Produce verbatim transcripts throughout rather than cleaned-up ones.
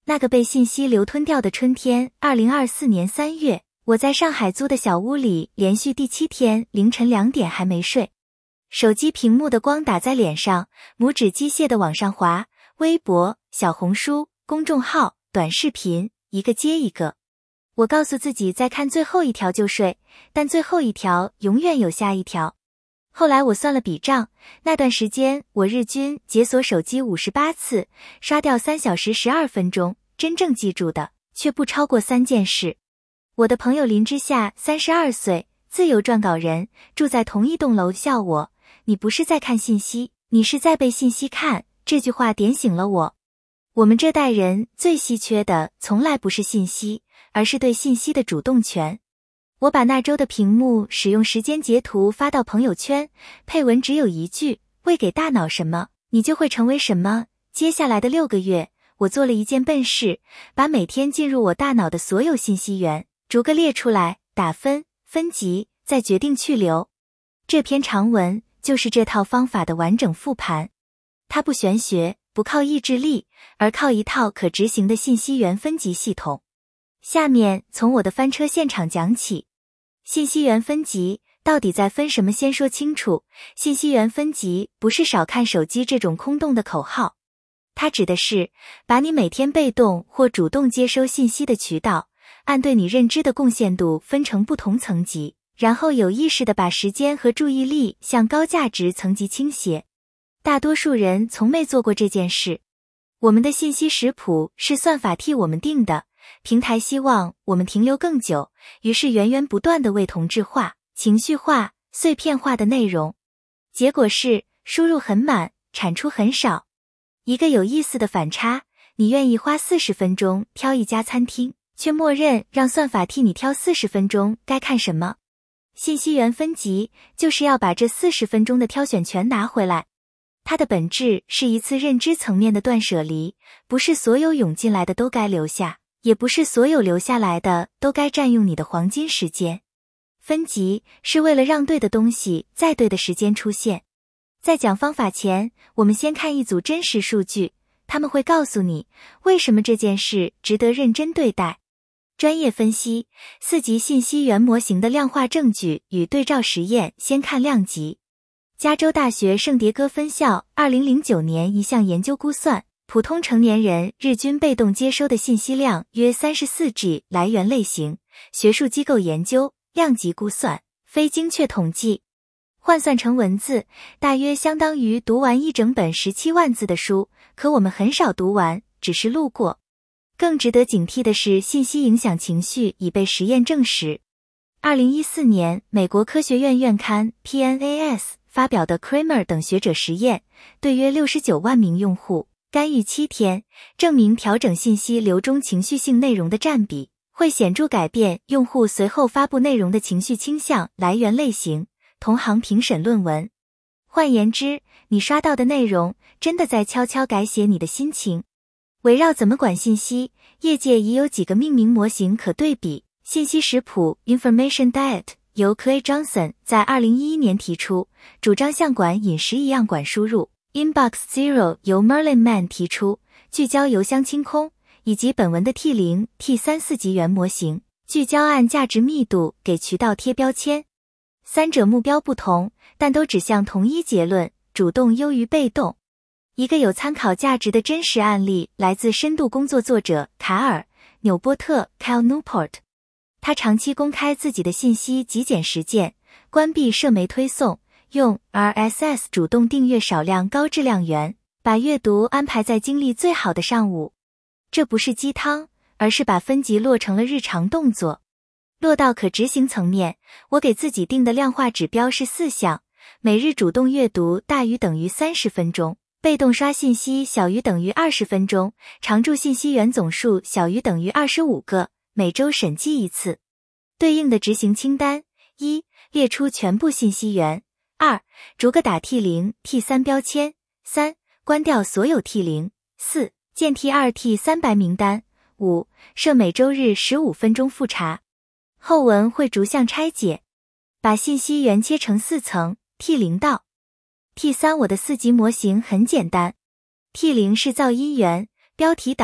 那个被信息流吞掉的春天，二零二四年三月，我在上海租的小屋里，连续第七天凌晨两点还没睡。手机屏幕的光打在脸上，拇指机械地往上滑，微博、小红书、公众号、短视频，一个接一个。我告诉自己再看最后一条就睡，但最后一条永远有下一条。后来我算了笔账，那段时间我日均解锁手机五十八次，刷掉三小时十二分钟，真正记住的却不超过三件事。我的朋友林之夏，三十二岁，自由撰稿人，住在同一栋楼，笑我，你不是在看信息，你是在被信息看。这句话点醒了我。我们这代人最稀缺的从来不是信息，而是对信息的主动权。我把那周的屏幕使用时间截图发到朋友圈，配文只有一句：喂给大脑什么，你就会成为什么。接下来的六个月，我做了一件笨事，把每天进入我大脑的所有信息源逐个列出来，打分、分级，再决定去留。这篇长文就是这套方法的完整复盘。它不玄学，不靠意志力，而靠一套可执行的信息源分级系统。下面从我的翻车现场讲起。信息源分级到底在分什么？先说清楚，信息源分级不是少看手机这种空洞的口号，它指的是把你每天被动或主动接收信息的渠道，按对你认知的贡献度分成不同层级，然后有意识地把时间和注意力向高价值层级倾斜。大多数人从没做过这件事。我们的信息食谱是算法替我们定的，平台希望我们停留更久，于是源源不断地喂同质化、情绪化、碎片化的内容。结果是输入很满，产出很少。一个有意思的反差，你愿意花四十分钟挑一家餐厅，却默认让算法替你挑四十分钟该看什么。信息源分级就是要把这四十分钟的挑选权拿回来。它的本质是一次认知层面的断舍离，不是所有涌进来的都该留下，也不是所有留下来的都该占用你的黄金时间。分级是为了让对的东西在对的时间出现。在讲方法前，我们先看一组真实数据，他们会告诉你为什么这件事值得认真对待。专业分析，四级信息源模型的量化证据与对照实验。先看量级。加州大学圣迭戈分校二零零九年一项研究估算，普通成年人日均被动接收的信息量约 三十四 G 来源类型，学术机构研究，量级估算，非精确统计。换算成文字，大约相当于读完一整本十七万字的书，可我们很少读完，只是路过。更值得警惕的是，信息影响情绪已被实验证实。二零一四年，美国科学院院刊 P N A S 发表的 Kramer 等学者实验，对约六十九万名用户干预七天，证明调整信息流中情绪性内容的占比，会显著改变用户随后发布内容的情绪倾向、来源类型。同行评审论文。换言之，你刷到的内容真的在悄悄改写你的心情。围绕怎么管信息，业界已有几个命名模型可对比。信息食谱 Information Diet 由 Clay Johnson 在二零一一年提出，主张像管饮食一样管输入。Inbox Zero 由 Merlin Mann 提出，聚焦邮箱清空，以及本文的 T 零、T 三 四级元模型，聚焦按价值密度给渠道贴标签。三者目标不同，但都指向同一结论：主动优于被动。一个有参考价值的真实案例来自深度工作作者卡尔·纽波特 Cal Newport。他长期公开自己的信息极简实践，关闭社媒推送，用 R S S 主动订阅少量高质量源，把阅读安排在精力最好的上午。这不是鸡汤，而是把分级落成了日常动作。落到可执行层面，我给自己定的量化指标是四项：每日主动阅读大于等于三十分钟，被动刷信息小于等于二十分钟，常驻信息源总数小于等于二十五个，每周审计一次。对应的执行清单：一、列出全部信息源；二、逐个打 T 零、T 三 标签；三、关掉所有 T 零；四、建 T 二、T 三 白名单；五、设每周日十五分钟复查。后文会逐项拆解，把信息源切成四层 T 零 到 T 三。我的四级模型很简单。 T 零 是噪音源、标题党、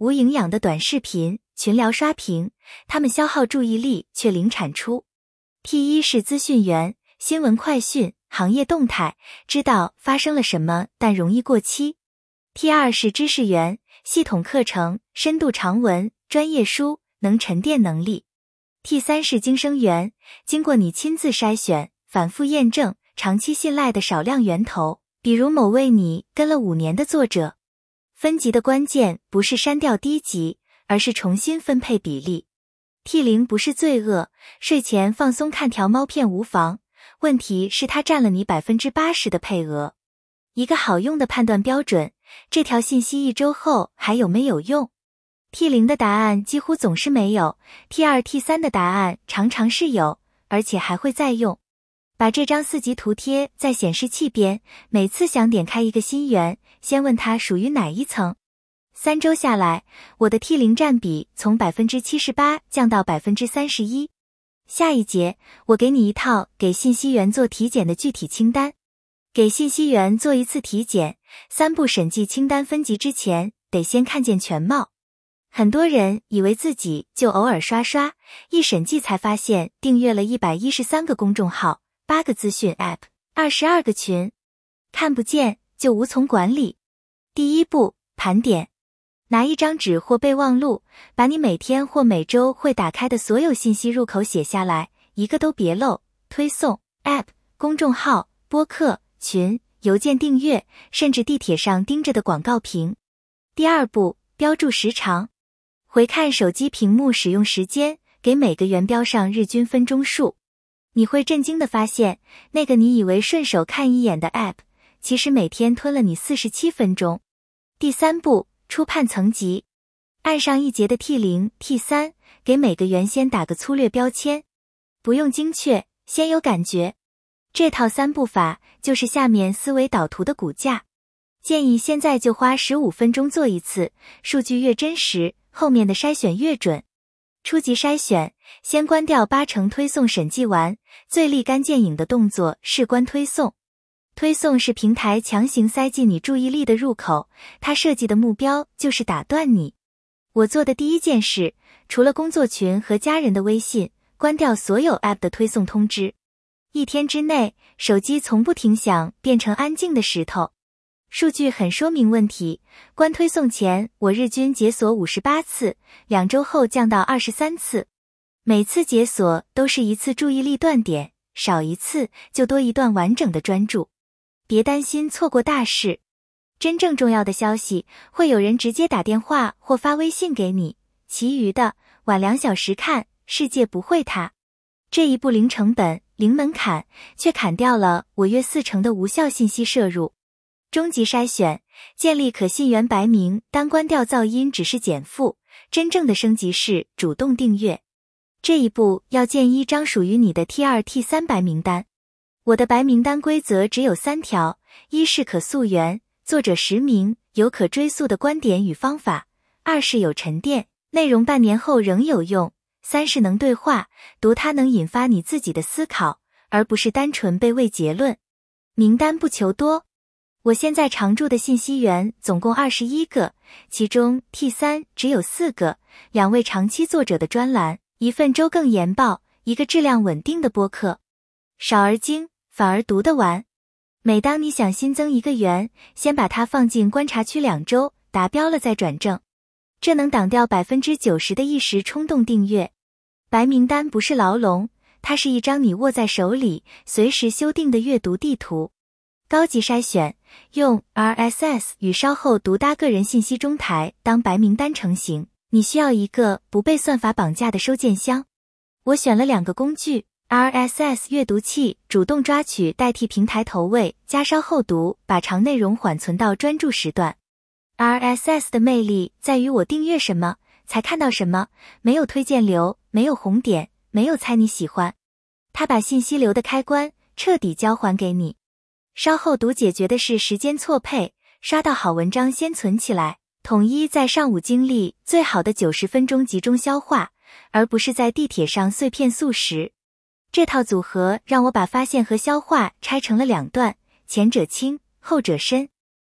无营养的短视频、群聊刷屏，它们消耗注意力却零产出。T 一是资讯源，新闻快讯、行业动态，知道发生了什么但容易过期。T 二是知识源，系统课程、深度长文、专业书，能沉淀能力。T 三是精生源，经过你亲自筛选、反复验证、长期信赖的少量源头，比如某位你跟了五年的作者。分级的关键不是删掉低级，而是重新分配比例。T 零不是罪恶，睡前放松看条猫片无妨，问题是它占了你 百分之八十 的配额。一个好用的判断标准，这条信息一周后还有没有用？ T 零的答案几乎总是没有， T 二 T 三的答案常常是有，而且还会再用。把这张四级图贴在显示器边，每次想点开一个新源，先问它属于哪一层。三周下来，我的 T 零 占比从 百分之七十八 降到 百分之三十一。下一节，我给你一套给信息源做体检的具体清单。给信息源做一次体检，三步审计清单分级之前，得先看见全貌。很多人以为自己就偶尔刷刷，一审计才发现订阅了一百一十三个公众号，八个资讯 App， 二十二个群，看不见就无从管理。第一步，盘点。拿一张纸或备忘录，把你每天或每周会打开的所有信息入口写下来，一个都别漏。推送、App、公众号、播客、群、邮件订阅，甚至地铁上盯着的广告屏。第二步，标注时长。回看手机屏幕使用时间，给每个源标上日均分钟数。你会震惊地发现，那个你以为顺手看一眼的 App， 其实每天吞了你四十七分钟。第三步，初判层级。按上一节的 T 零、T 三，给每个源先打个粗略标签。不用精确，先有感觉。这套三步法就是下面思维导图的骨架。建议现在就花十五分钟做一次，数据越真实，后面的筛选越准。初级筛选，先关掉八成推送审计完，最立竿见影的动作是关推送。推送是平台强行塞进你注意力的入口，它设计的目标就是打断你。我做的第一件事，除了工作群和家人的微信，关掉所有 App 的推送通知。一天之内，手机从不停响变成安静的石头。数据很说明问题，关推送前我日均解锁五十八次，两周后降到二十三次。每次解锁都是一次注意力断点，少一次就多一段完整的专注。别担心错过大事，真正重要的消息会有人直接打电话或发微信给你，其余的晚两小时看，世界不会塌。这一步零成本、零门槛，却砍掉了我约四成的无效信息摄入。终极筛选，建立可信源白名单，关掉噪音只是减负，真正的升级是主动订阅。这一步要建一张属于你的 T 二 T 三 白名单。我的白名单规则只有三条：一是可溯源，作者实名，有可追溯的观点与方法；二是有沉淀，内容半年后仍有用；三是能对话，读它能引发你自己的思考，而不是单纯被喂结论。名单不求多。我现在常驻的信息源总共二十一个，其中 T 三 只有四个，两位长期作者的专栏，一份周更研报，一个质量稳定的播客。少而精，反而读得完。每当你想新增一个源，先把它放进观察区两周，达标了再转正。这能挡掉 百分之九十 的一时冲动订阅。白名单不是牢笼，它是一张你握在手里，随时修订的阅读地图。高级筛选，用 R S S 与稍后独搭个人信息中台当白名单成型。你需要一个不被算法绑架的收件箱。我选了两个工具， R S S 阅读器主动抓取代替平台投喂，加稍后读，把长内容缓存到专注时段。R S S 的魅力在于我订阅什么才看到什么，没有推荐流，没有红点，没有猜你喜欢。它把信息流的开关彻底交还给你。稍后读解决的是时间错配，刷到好文章先存起来，统一在上午经历最好的九十分钟集中消化，而不是在地铁上碎片速食。这套组合让我把发现和消化拆成了两段，前者轻，后者深。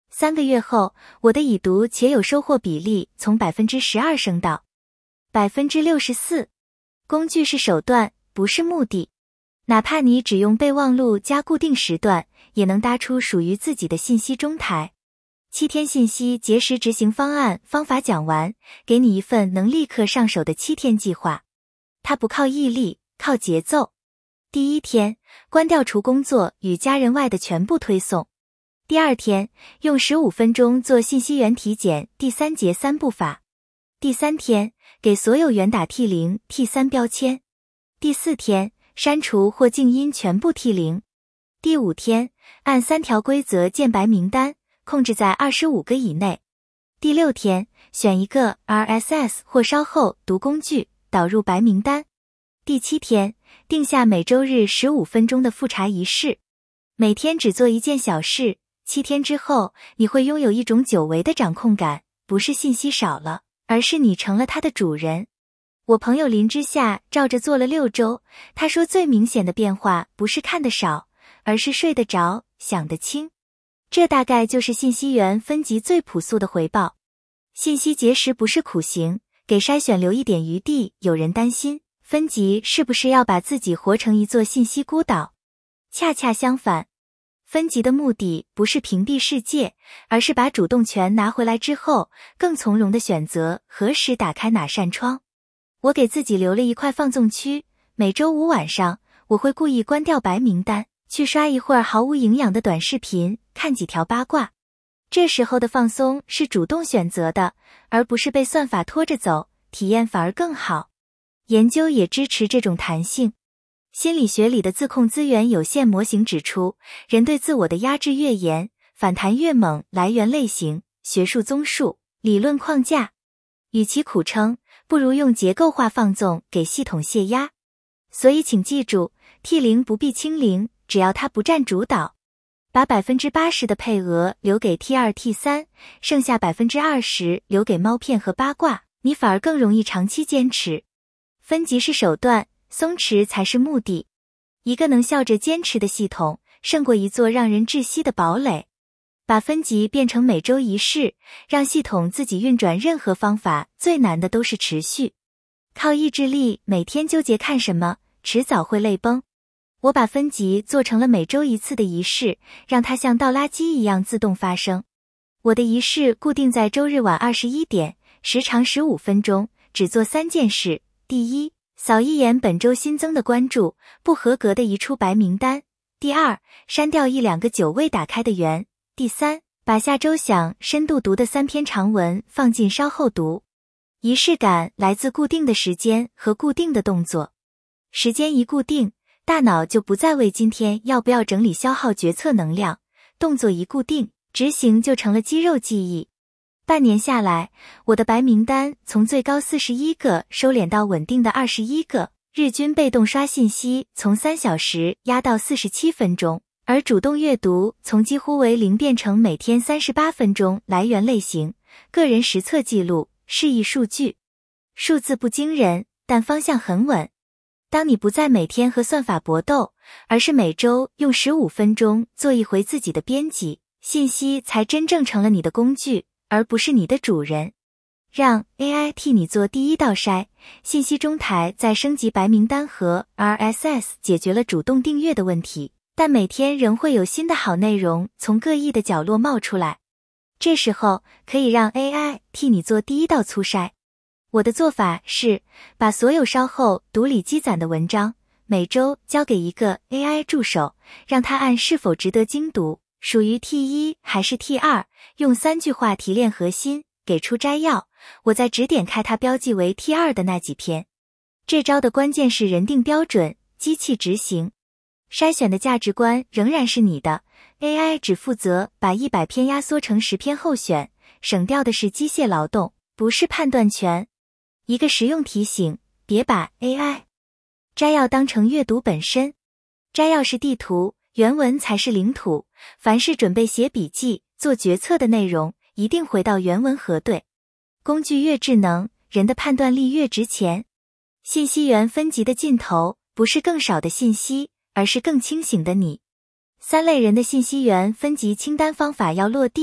三个月后，我的已读且有收获比例从 百分之十二 升到 百分之六十四。工具是手段，不是目的。哪怕你只用备忘录加固定时段，也能搭出属于自己的信息中台。七天信息节食执行方案方法讲完，给你一份能立刻上手的七天计划。它不靠毅力，靠节奏。第一天，关掉除工作与家人外的全部推送。第二天，用十五分钟做信息源体检第三节三步法。第三天，给所有源打 T 零 T 三 标签。第四天，删除或静音全部 T 零。第五天，按三条规则建白名单，控制在二十五个以内。第六天，选一个 R S S 或稍后读工具，导入白名单。第七天，定下每周日十五分钟的复查仪式，每天只做一件小事。七天之后，你会拥有一种久违的掌控感，不是信息少了，而是你成了它的主人。我朋友林之夏照着做了六周，他说最明显的变化不是看得少，而是睡得着，想得清。这大概就是信息源分级最朴素的回报。信息节食不是苦行，给筛选留一点余地。有人担心分级是不是要把自己活成一座信息孤岛？恰恰相反，分级的目的不是屏蔽世界，而是把主动权拿回来之后，更从容地选择何时打开哪扇窗。我给自己留了一块放纵区，每周五晚上，我会故意关掉白名单，去刷一会儿毫无营养的短视频，看几条八卦。这时候的放松是主动选择的，而不是被算法拖着走，体验反而更好。研究也支持这种弹性。心理学里的自控资源有限模型指出，人对自我的压制越严，反弹越猛。来源类型、学术综述、理论框架。与其苦撑，不如用结构化放纵给系统泄压。所以请记住 ，T 零 不必清零，只要它不占主导。把 百分之八十 的配额留给 T 二 T 三， 剩下 百分之二十 留给猫片和八卦，你反而更容易长期坚持。分级是手段，松弛才是目的。一个能笑着坚持的系统，胜过一座让人窒息的堡垒。把分级变成每周仪式，让系统自己运转。任何方法最难的都是持续。靠意志力每天纠结看什么，迟早会泪崩。我把分级做成了每周一次的仪式，让它像倒垃圾一样自动发生。我的仪式固定在周日晚二十一点，时长十五分钟，只做三件事。第一，扫一眼本周新增的关注，不合格的移出白名单。第二，删掉一两个久未打开的源。第三，把下周想深度读的三篇长文放进稍后读。仪式感来自固定的时间和固定的动作。时间一固定，大脑就不再为今天要不要整理消耗决策能量，动作一固定，执行就成了肌肉记忆。半年下来，我的白名单从最高四十一个收敛到稳定的二十一个，日均被动刷信息从三小时压到四十七分钟，而主动阅读从几乎为零变成每天三十八分钟。来源类型、个人实测记录、示意数据。数字不惊人，但方向很稳。当你不再每天和算法搏斗，而是每周用十五分钟做一回自己的编辑，信息才真正成了你的工具，而不是你的主人。让 A I 替你做第一道筛，信息中台在升级白名单和 R S S 解决了主动订阅的问题，但每天仍会有新的好内容从各异的角落冒出来。这时候可以让 A I 替你做第一道粗筛。我的做法是，把所有稍后读里积攒的文章，每周交给一个 A I 助手，让他按是否值得精读，属于 T 一 还是 T 二，用三句话提炼核心，给出摘要，我再只点开它标记为 T 二 的那几篇。这招的关键是人定标准，机器执行。筛选的价值观仍然是你的， A I 只负责把一百篇压缩成十篇候选，省掉的是机械劳动，不是判断权。一个实用提醒，别把 A I 摘要当成阅读本身。摘要是地图，原文才是领土。凡是准备写笔记、做决策的内容，一定回到原文核对。工具越智能，人的判断力越值钱。信息源分级的尽头，不是更少的信息，而是更清醒的你。三类人的信息源分级清单方法要落地，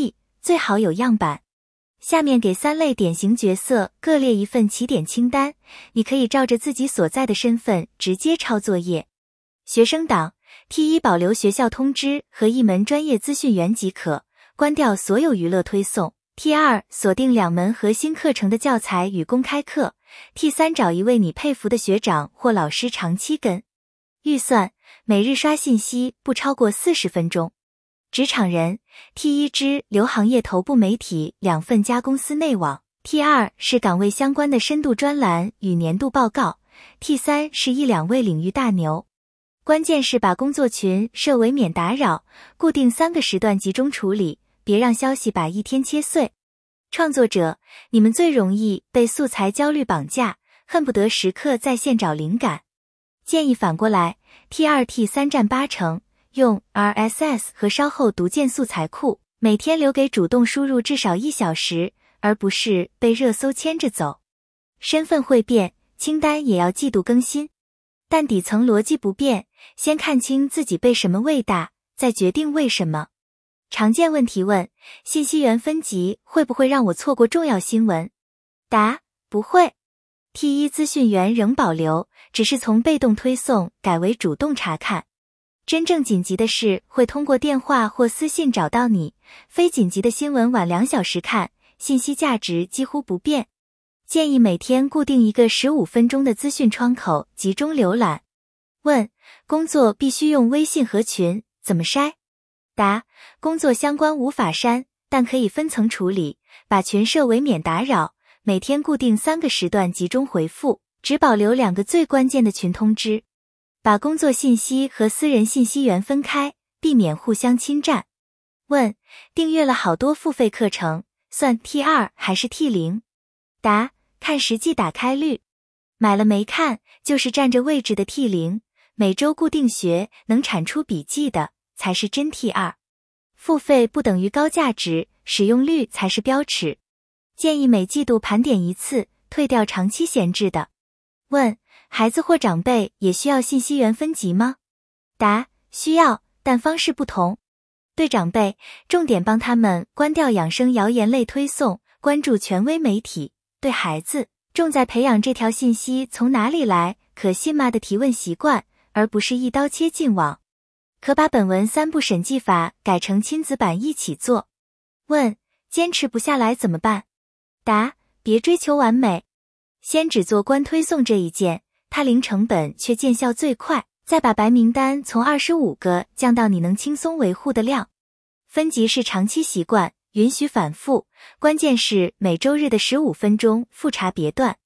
最好有样板。下面给三类典型角色各列一份起点清单，你可以照着自己所在的身份直接抄作业。学生党 T 一 保留学校通知和一门专业资讯员即可，关掉所有娱乐推送。T 二 锁定两门核心课程的教材与公开课。T 三 找一位你佩服的学长或老师长期跟。预算每日刷信息不超过四十分钟。职场人 T 一 之留行业头部媒体两份加公司内网。T 二 是岗位相关的深度专栏与年度报告。T 三 是一两位领域大牛。关键是把工作群设为免打扰，固定三个时段集中处理，别让消息把一天切碎。创作者，你们最容易被素材焦虑绑架，恨不得时刻在线找灵感。建议反过来 ，T 二 T 三 占八成，用 R S S 和稍后读件素材库，每天留给主动输入至少一小时，而不是被热搜牵着走。身份会变，清单也要季度更新，但底层逻辑不变，先看清自己被什么喂大，再决定为什么。常见问题问：信息源分级会不会让我错过重要新闻？答：不会。T 一 资讯源仍保留，只是从被动推送改为主动查看。真正紧急的事会通过电话或私信找到你，非紧急的新闻晚两小时看，信息价值几乎不变。建议每天固定一个十五分钟的资讯窗口，集中浏览。问：工作必须用微信合群，怎么筛？答：工作相关无法删，但可以分层处理，把群设为免打扰，每天固定三个时段集中回复，只保留两个最关键的群通知。把工作信息和私人信息源分开，避免互相侵占。问：订阅了好多付费课程，算 T 二 还是 T 零？答：看实际打开率。买了没看，就是占着位置的 T 零，每周固定学，能产出笔记的才是真 T 二。付费不等于高价值，使用率才是标尺。建议每季度盘点一次，退掉长期闲置的。问：孩子或长辈也需要信息源分级吗？答：需要，但方式不同。对长辈，重点帮他们关掉养生谣言类推送，关注权威媒体；对孩子，重在培养这条信息从哪里来，可信吗的提问习惯，而不是一刀切进网。可把本文三步审计法改成亲子版一起做。问：坚持不下来怎么办？答：别追求完美，先只做关推送这一件，它零成本却见效最快，再把白名单从二十五个降到你能轻松维护的量。分级是长期习惯，允许反复，关键是每周日的十五分钟复查别断。